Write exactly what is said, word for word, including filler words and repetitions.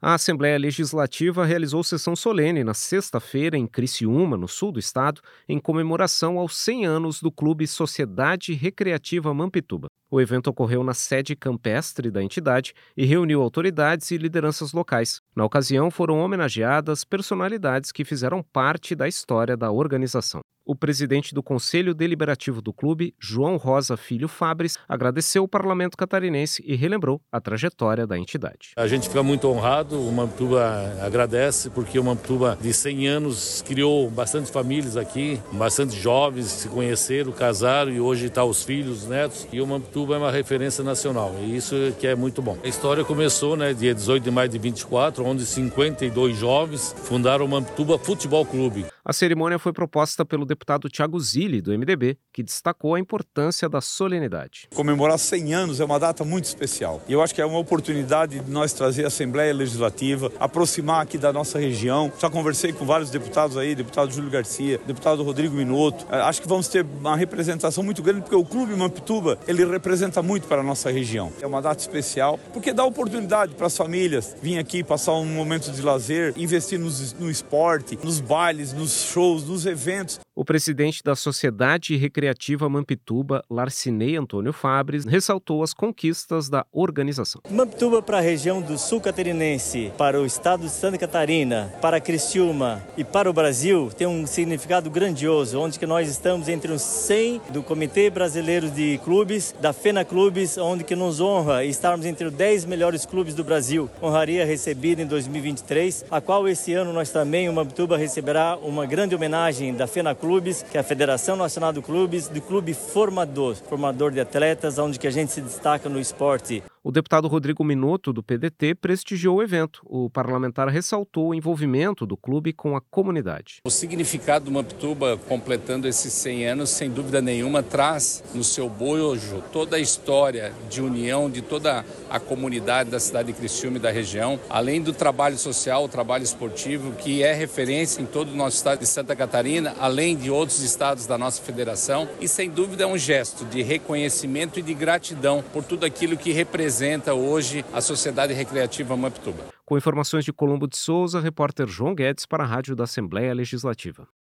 A Assembleia Legislativa realizou sessão solene na sexta-feira em Criciúma, no sul do estado, em comemoração aos cem anos do Clube Sociedade Recreativa Mampituba. O evento ocorreu na sede campestre da entidade e reuniu autoridades e lideranças locais. Na ocasião, foram homenageadas personalidades que fizeram parte da história da organização. O presidente do Conselho Deliberativo do clube, João Rosa Filho Fabres, agradeceu o parlamento catarinense e relembrou a trajetória da entidade. A gente fica muito honrado, o Mampituba agradece, porque o Mampituba de cem anos criou bastante famílias aqui, bastante jovens se conheceram, casaram e hoje estão os filhos, os netos, e o Mampituba é uma referência nacional, e isso que é muito bom. A história começou, né, dia dezoito de maio de vinte e quatro, onde cinquenta e dois jovens fundaram o Mampituba Futebol Clube. A cerimônia foi proposta pelo deputado Thiago Zilli, do M D B, que destacou a importância da solenidade. Comemorar cem anos é uma data muito especial. E eu acho que é uma oportunidade de nós trazer a Assembleia Legislativa, aproximar aqui da nossa região. Já conversei com vários deputados aí, deputado Júlio Garcia, deputado Rodrigo Minotto. Acho que vamos ter uma representação muito grande, porque o Clube Mampituba, ele representa muito para a nossa região. É uma data especial, porque dá oportunidade para as famílias vir aqui passar um momento de lazer, investir nos, no esporte, nos bailes, nos shows, nos eventos. O presidente da Sociedade Recreativa Mampituba, Larcinei Antônio Fabres, ressaltou as conquistas da organização. Mampituba para a região do sul catarinense, para o estado de Santa Catarina, para Criciúma e para o Brasil tem um significado grandioso, onde que nós estamos entre os cem do Comitê Brasileiro de Clubes, da FENA Clubes, onde que nos honra estarmos entre os dez melhores clubes do Brasil. Honraria recebida em dois mil e vinte e três, a qual esse ano nós também, o Mampituba, receberá uma grande homenagem da FENA Clubes, que é a Federação Nacional de Clubes, do Clube Formador, formador de atletas, onde que a gente se destaca no esporte. O deputado Rodrigo Minotto, do P D T, prestigiou o evento. O parlamentar ressaltou o envolvimento do clube com a comunidade. O significado do Mampituba, completando esses cem anos, sem dúvida nenhuma, traz no seu bojo toda a história de união de toda a comunidade da cidade de Criciúma e da região, além do trabalho social, o trabalho esportivo, que é referência em todo o nosso estado de Santa Catarina, além de outros estados da nossa federação, e sem dúvida é um gesto de reconhecimento e de gratidão por tudo aquilo que representa representa hoje a Sociedade Recreativa Mampituba. Com informações de Colombo de Souza, repórter João Guedes para a Rádio da Assembleia Legislativa.